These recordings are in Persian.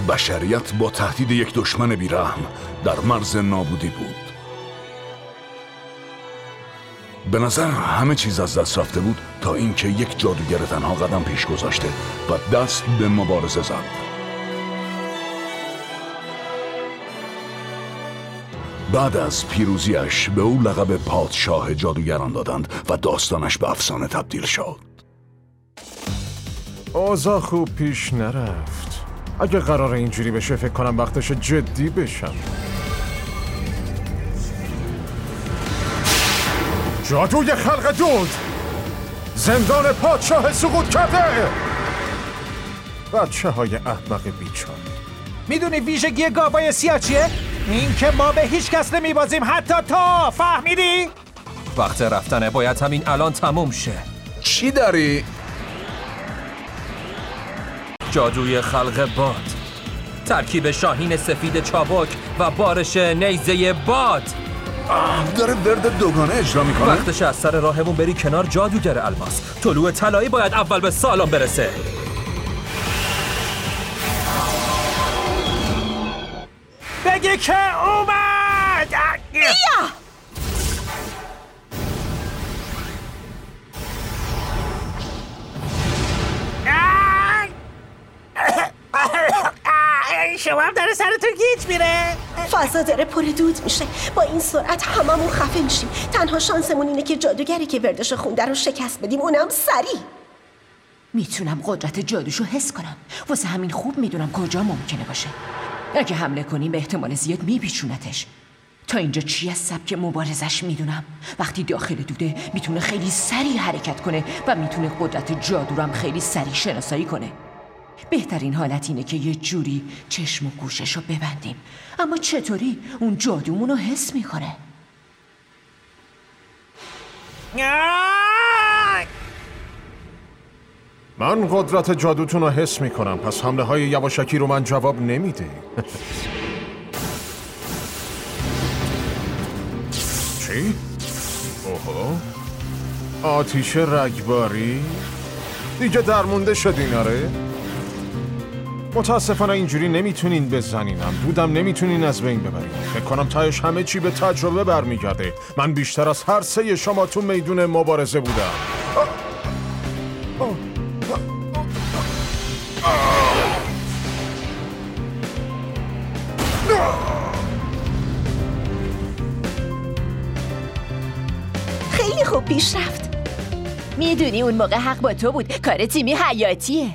بشریت با تهدید یک دشمن بیرحم در مرز نابودی بود. به نظر همه چیز از دست رفته بود تا اینکه یک جادوگر تنها قدم پیش گذاشته و دست به مبارزه زد. بعد از پیروزیش به او لقب پادشاه جادوگران دادند و داستانش به افسانه تبدیل شد. اوضاع خوب پیش نرفت. اگه قرار اینجوری بشه فکر کنم وقتش جدی بشم. جادوی خلق دود، زندان پادشاه سقوط کرده. بچه های احمق بیچاره. میدونی ویژگی گاوای سیاه چیه؟ این که ما به هیچ کس نمیبازیم، حتی تو. فهمیدی؟ وقت رفتنه، باید همین الان تموم شه. چی داری؟ جادوی خلق باد، ترکیب شاهین سفید چابک و بارش نیزه باد. داره ورد دوگانه اجرا میکنه؟ وقتش از سر راهمون بری کنار جادوگر الماس. طلوع طلایی باید اول به سالن برسه. بگی که اومد. بیا! شما هم داره سرتون گیج میره. فضا داره پر دود میشه. با این سرعت هممون خفه میشیم. تنها شانسمون اینه که جادوگری که وردشو خونده رو شکست بدیم، اونم سریع. میتونم قدرت جادوشو حس کنم. واسه همین خوب میدونم کجا ممکنه باشه. اگه حمله کنیم به احتمال زیاد میپیچونتش. تا اینجا چی از سبک مبارزش میدونم. وقتی داخل دوده میتونه خیلی سریع حرکت کنه و میتونه قدرت جادو رو هم خیلی سریع شناسایی کنه. بهترین حالت اینه که یه جوری چشم و گوشش رو ببندیم. اما چطوری اون جادومون رو حس میکنه؟ من قدرت جادوتون رو حس میکنم، پس حمله های یواشکی رو من جواب نمیده. چی؟ اوه، آتیش رگباری؟ دیگه درمونده شدین آره؟ متاسفانه اینجوری نمیتونین بزنینم، دودم نمیتونین از بین ببرین. فکر کنم تهش همه چی به تجربه برمیگرده. من بیشتر از هر سه شما تو میدون مبارزه بودم. خیلی خوب پیش رفت. میدونی اون موقع حق با تو بود. کار تیمی حیاتیه.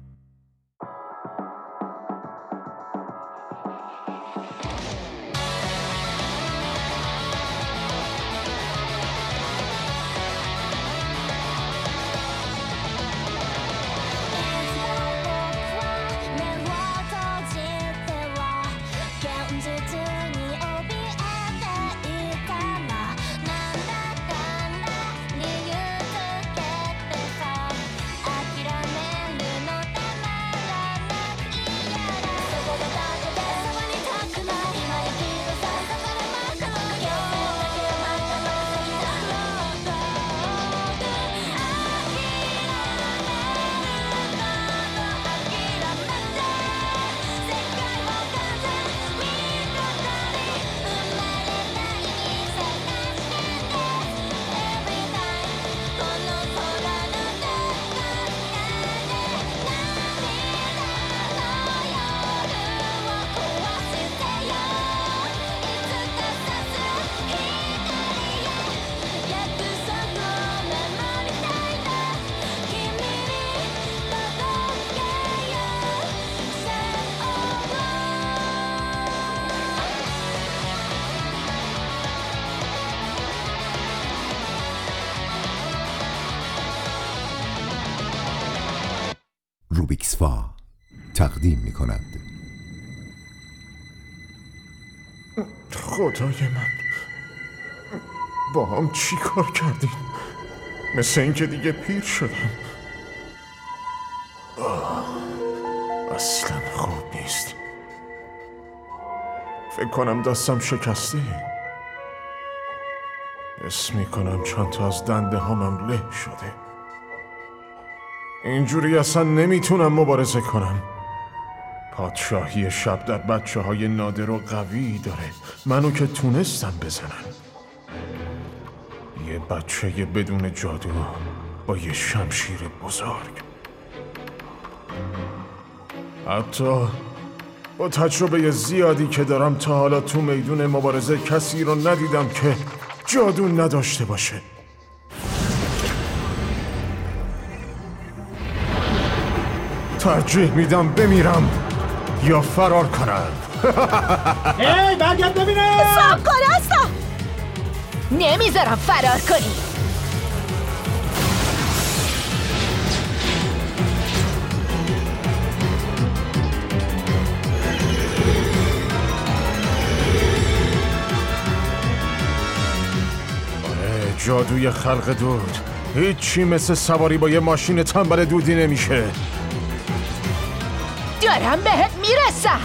روبیکسفا تقدیم می کند. خدای من، با هم چی کار کردیم؟ مثل اینکه دیگه پیر شدم. اصلا خوب نیست. فکر کنم دستم شکسته. حس میکنم چند تا از دنده هامم له شده. اینجوری اصلا نمیتونم مبارزه کنم. پادشاهی شب در بچه های نادر و قوی داره. منو که تونستن بزنن. یه بچه بدون جادو با یه شمشیر بزرگ. حتی با تجربه زیادی که دارم تا حالا تو میدون مبارزه کسی رو ندیدم که جادو نداشته باشه. ترجیح میدم بمیرم یا فرار کنم. هی برگرد ببینم. صاحب کار هستم. نمیذارم فرار کنی. جادوی خلق دود هیچی مثل سواری با یه ماشین تنبل دودی نمیشه. دارم بهت میرسم.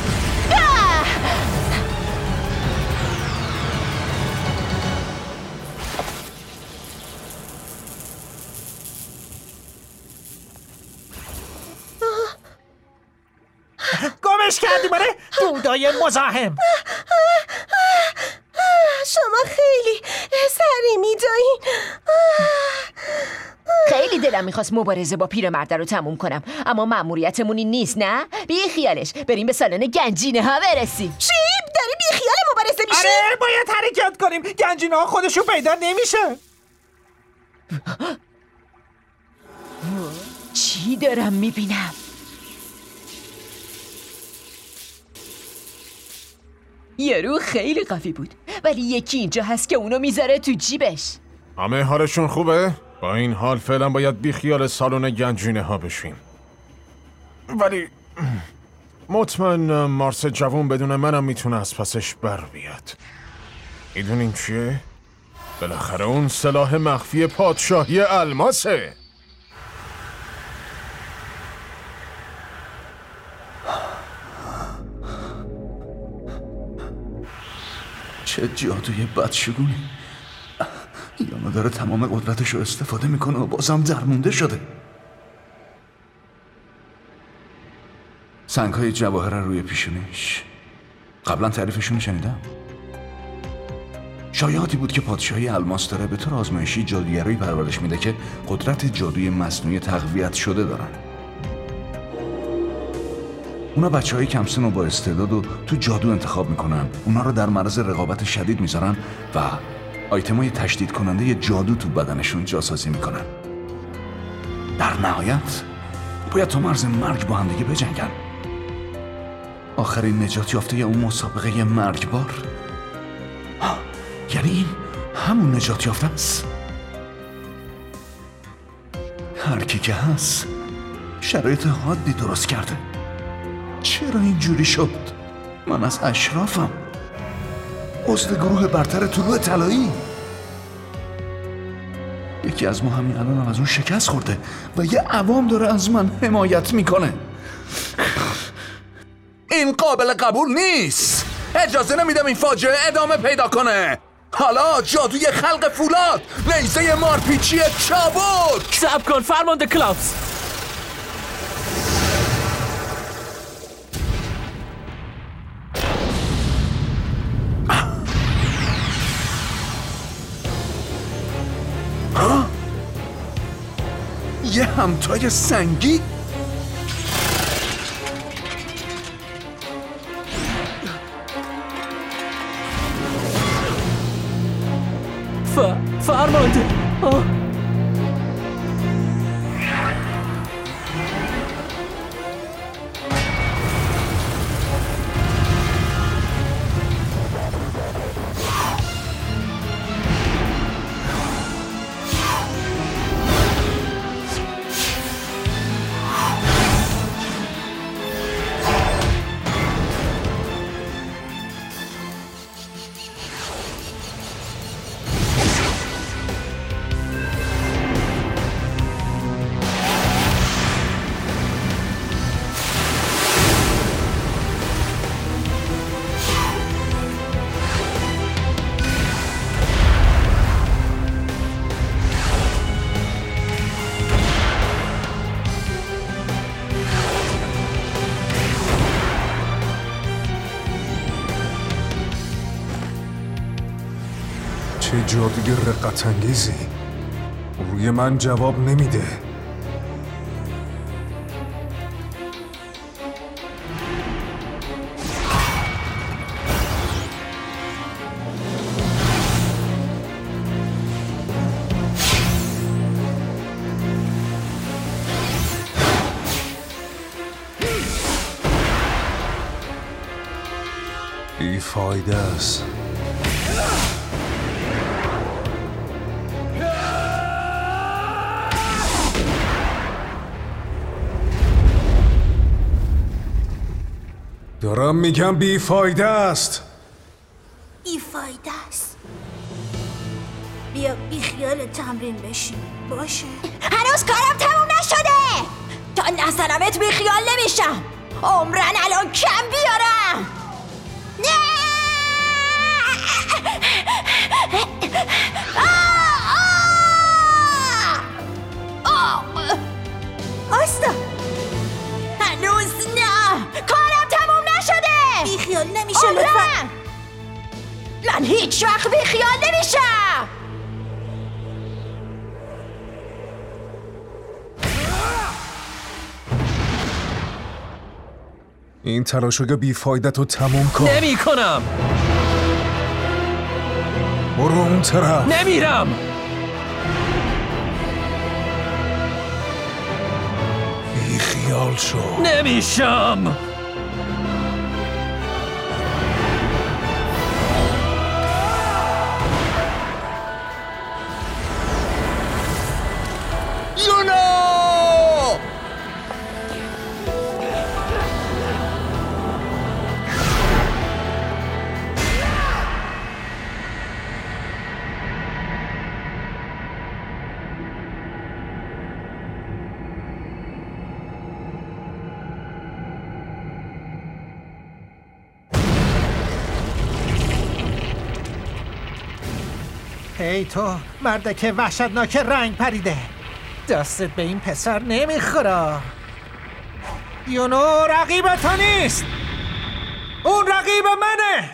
گمش کردی باره دودای مزاحم. شما خیلی سری میدایین. خیلی دلم میخواست مبارزه با پیرمرد رو تموم کنم، اما مأموریتمون این نیست. نه بی خیالش، بریم به سالن گنجینه ها برسیم. چی؟ داری بی خیال مبارزه میشی؟ آره باید حرکت کنیم. گنجینه ها خودشون پیدا نمیشه. چی دارم میبینم؟ یارو خیلی قوی بود، ولی یکی اینجا هست که اونو میذاره تو جیبش. همه حالشون خوبه؟ با این حال فعلا باید بی خیال سالن گنجینه ها بشیم. ولی مطمئنم مارس جوون بدون منم میتونه از پسش بر بیاد. میدونین چیه؟ بالاخره اون سلاح مخفی پادشاهی الماسه. چه جادوی بدشگونی. یانا داره تمام قدرتش رو استفاده میکنه و بازم درمونده شده. سنگ‌های جواهر روی پیشونیش قبلا تعریفشون شنیدم. شایعاتی بود که پادشاهی الماس داره به طور آزمایشی جادوگرایی پرورش میده که قدرت جادوی مصنوعی تقویت شده دارن. اونا بچه‌های کم سن و با استعداد و تو جادو انتخاب میکنن، اونا رو در معرض رقابت شدید میذارن و آیتمای تشدید کننده جادو تو بدنشون جاسازی میکنن. در نهایت باید تا مرز مرگ با هم دیگه بجنگن. آخرین نجات یافته اون مسابقه مرگبار، یعنی این همون نجات یافته است. هر کی که هست شرایط حادی درست کرده. چرا اینجوری شد؟ من از اشرافم، عضو گروه برتر طلوع طلایی. یکی از ما همین الان از اون شکست خورده و یه عوام داره از من حمایت میکنه. این قابل قبول نیست. اجازه نمیدم این فاجعه ادامه پیدا کنه. حالا جادوی خلق فولاد، نیزه مارپیچی چابک. صبر کن فرمانده کلاوس. یه همتای سنگی؟ فرمانده ای جادوی رقت انگیزی، روی من جواب نمیده. بیفایده است. دارم میگم بیفایده است. بیفایده است. بیا بیخیال تمرین بشین. باشه. هنوز کارم تموم نشده. تا نزنمت بیخیال نمیشم. عمرن الان کم بیارم. نه! آستا، هنوز نه. کارم تموم نشده. بیخیال نمیشه لطفا. من هیچ وقت بیخیال نمیشم. این تلاشوگه بیفایده تو تموم کن. نمی کنم. برو اون طرف. نمیرم. بیخیال شو. نمیشم. ای تو مردک وحشتناک رنگ پریده، دستت به این پسر نمیخوره. یونو رقیب تو نیست، اون رقیب منه.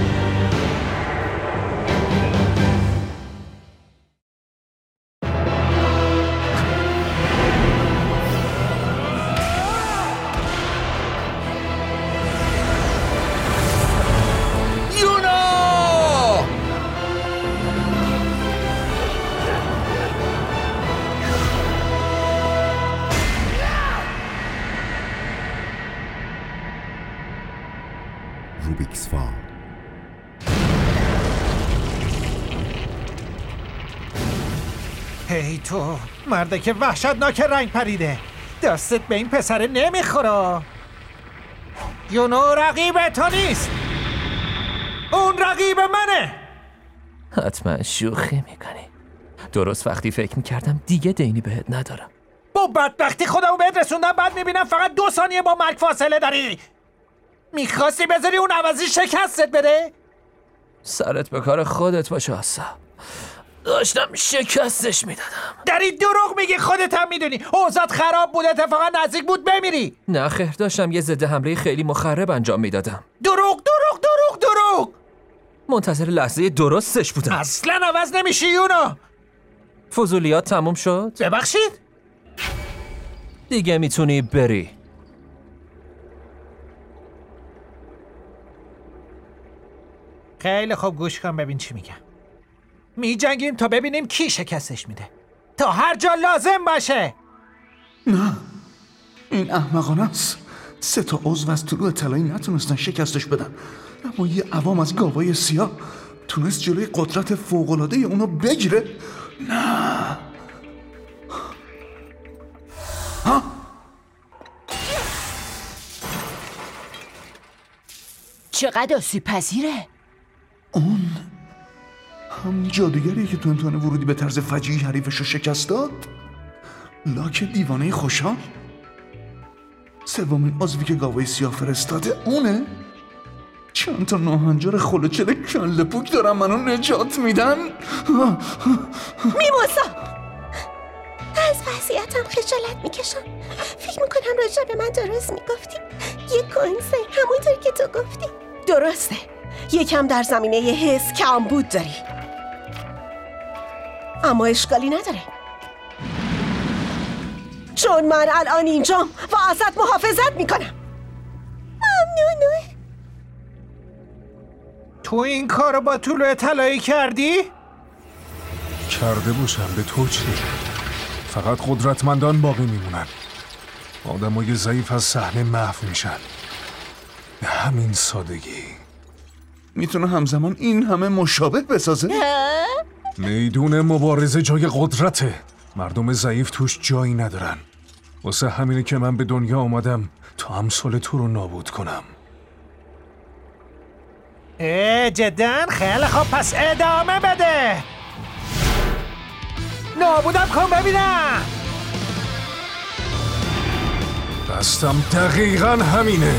روبیکس فال. ای تو مردک وحشتناک رنگ پریده، دستت به این پسر نمیخوره. یونو رقیب تو نیست، اون رقیب منه. حتما شوخی میکنی. درست وقتی فکر میکردم دیگه دینی بهت ندارم. با بدبختی خودمو بهت رسوندم، بعد میبینم فقط 2 ثانیه با مرگ فاصله داری. میخواستی بذاری اون عوضی شکستت بده؟ سرت به کار خودت باشه آسا. داشتم شکستش میدادم. داری دروغ میگی، خودت هم میدونی اوضاعت خراب بود، اتفاقا نزدیک بود بمیری. نه خیر، داشتم یه ضد حمله خیلی مخرب انجام میدادم. دروغ. منتظر لحظه درستش بودم. اصلا عوض نمیشی یونو. فضولیات تموم شد؟ ببخشید؟ دیگه میتونی بری. خیلی خوب، گوش کن ببین چی میگم. میجنگیم تا ببینیم کی شکستش میده، تا هر جا لازم باشه. نه، این احمقانه است. 3 تا عضو از طلوع طلایی نتونستن شکستش بدن، اما یه عوام از گاوای سیاه تونست جلوی قدرت فوق‌العاده اونو بگیره. نه. ها؟ چقدر آسیب پذیره؟ اون هم جادوگریه که تو امتحان ورودی به طرز فجیعی حریفشو شکست داد؟ لاک دیوانه خوشحال؟ 3مین عضوی که گاوای سیاه فرستاده اونه؟ چند تا ناهنجار خلوچل کله پوک دارن منو نجات میدن؟ میموسا، از وضعیتم خجالت میکشم. فکر میکنم راجع به من درست میگفتی. یه کوینسه، همونطور که تو گفتی. درسته، یکم در زمینه حس کمبود داری. اما اشکالی نداره، چون من الان اینجام و ازت محافظت میکنم. ممنونه. تو این کارو با طلوع طلایی کردی؟ کرده باشم، به تو چه؟ فقط قدرتمندان باقی میمونن. آدمای ضعیف از صحنه محو میشن. به همین سادگی. میتونه همزمان این همه مشابه بسازه؟ میدون مبارزه جای قدرته. مردم ضعیف توش جایی ندارن. واسه همینه که من به دنیا آمدم تا امثال تو رو نابود کنم. جدا؟ خیلی خوب، پس ادامه بده. نابودم کن ببینم. دستم دقیقاً همینه.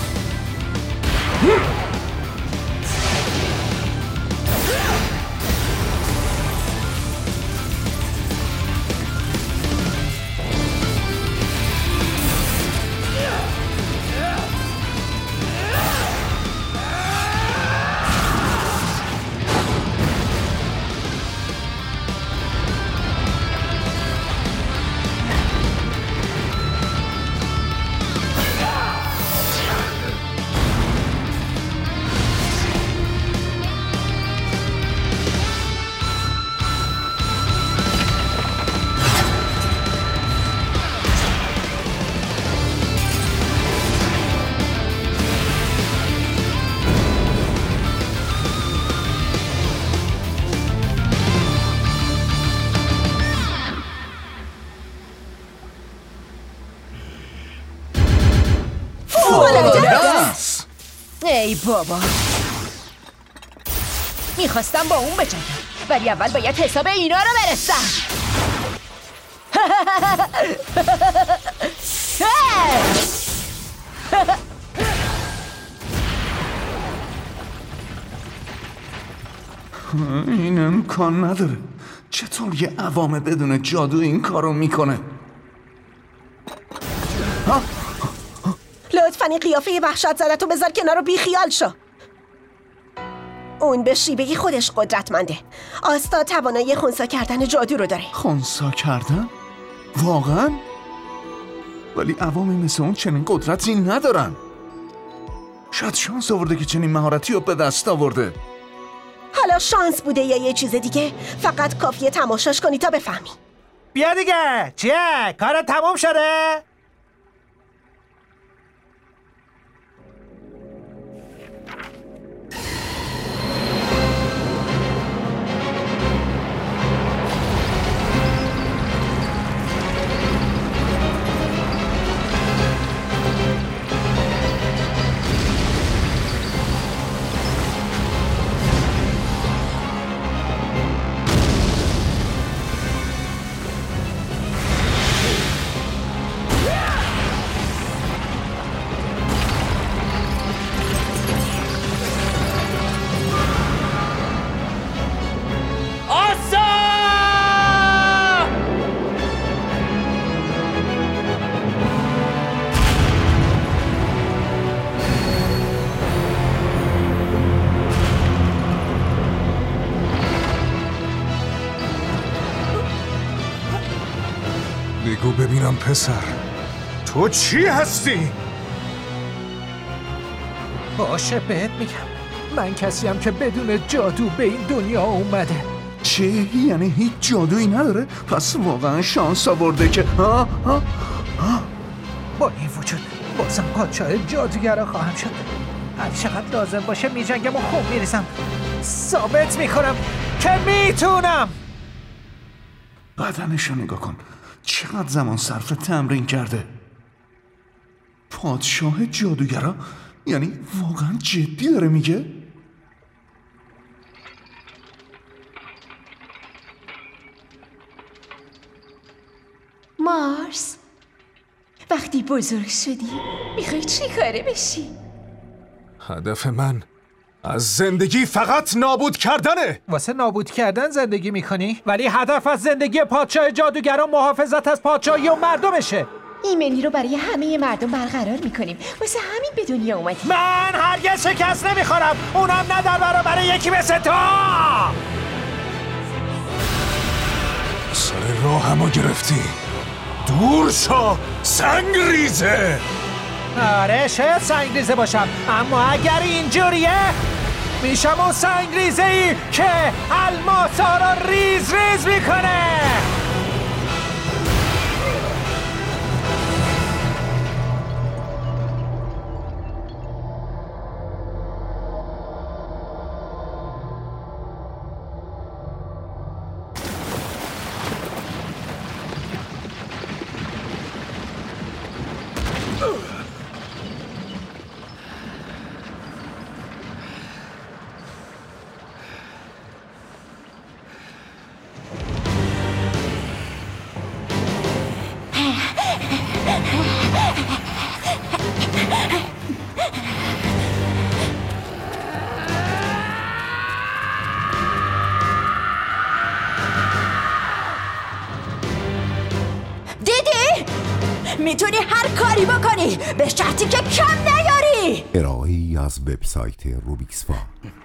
ای بابا، میخواستم با اون بجنگم، ولی اول باید حساب اینا رو برسم. این امکان نداره. چطور یه عوامه بدون جادو این کارو میکنه؟ لطفاً این قیافه وحشت زدتو بذار کنار و بی خیال شو. اون به شیوهی خودش قدرتمنده. آستا توانایی خنثی کردن جادو رو داره. خنثی کردن؟ واقعا؟ ولی عوامی مثل اون چنین قدرتی ندارن. شاید شانس آورده که چنین مهارتی رو به دست آورده. حالا شانس بوده یا یه چیز دیگه، فقط کافیه تماشاش کنی تا بفهمی. بیا دیگه، چیه؟ کارت تموم شده؟ بگو ببینم پسر، تو چی هستی؟ باشه بهت میگم، من کسیم که بدون جادو به این دنیا اومده. چه؟ یعنی هیچ جادویی نداره؟ پس واقعا شانس آورده که با این وجود بازم پادشاه جادوگرا خواهم شد. هر چقدر لازم باشه میجنگم و خوب میریزم. ثابت میکنم که میتونم. بدنشو نگاه کن، چقدر زمان صرف تمرین کرده. پادشاه جادوگرا؟ یعنی واقعا جدی داره میگه؟ مارس، وقتی بزرگ شدی میخوای چی کاره بشی؟ هدف من از زندگی فقط نابود کردنه. واسه نابود کردن زندگی میکنی؟ ولی هدف از زندگی پادشاه جادوگران محافظت از پادشاهی و مردمشه. ایمنی رو برای همه مردم برقرار میکنیم. واسه همین به دنیا اومدیم. من هرگز شکست نمیخورم، اونم نه در برابر یکی مثل تو. سر راهمو گرفتی. دور شو سنگریزه. آره شاید سنگریزه باشم، اما اگر اینجوریه میشم اون سنگریزه ای که الماسا رو ریز ریز میکنه. میتونی هر کاری بکنی به شرطی که کم نیاری. ارائه‌ای از وبسایت روبیکس فان.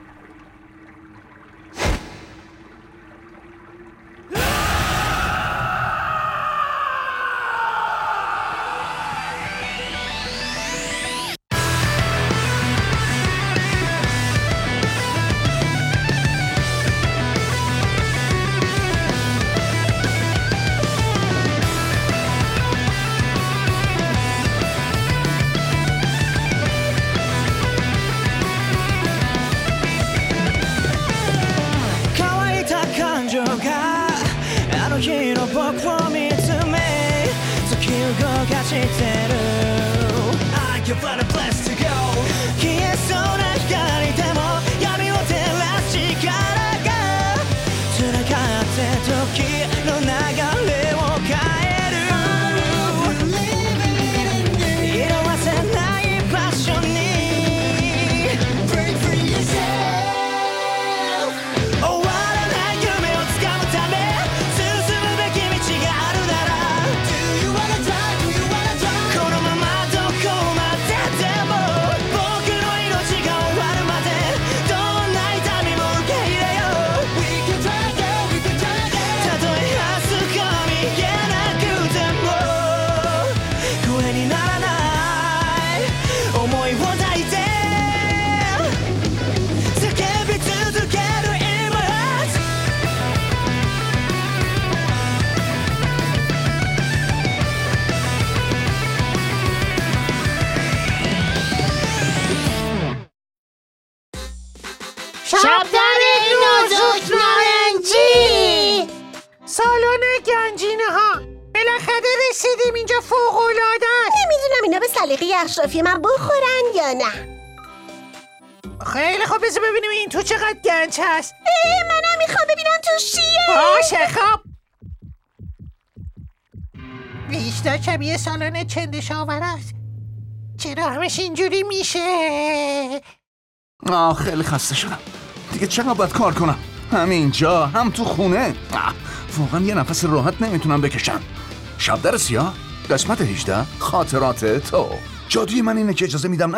شبدر نازک نارنجی. سالن گنجینه ها، بالاخره رسیدیم. اینجا فوق‌العاده است. نمیدونم اینا به سلیقه اشرافی من بخورن یا نه. خیلی خوب، بذار ببینیم این تو چقدر گنج هست. منم میخوام ببینم تو چیه. باشه خب. بیشتر شبیه سالن چندشاور است. چرا همش اینجوری میشه؟ خیلی خسته شدم. دیگه چقدر باید کار کنم؟ هم اینجا هم تو خونه. واقعا یه نفس راحت نمیتونم بکشم. شبدر سیاه قسمت 18 خاطرات تو. جادوی من اینه که اجازه میدم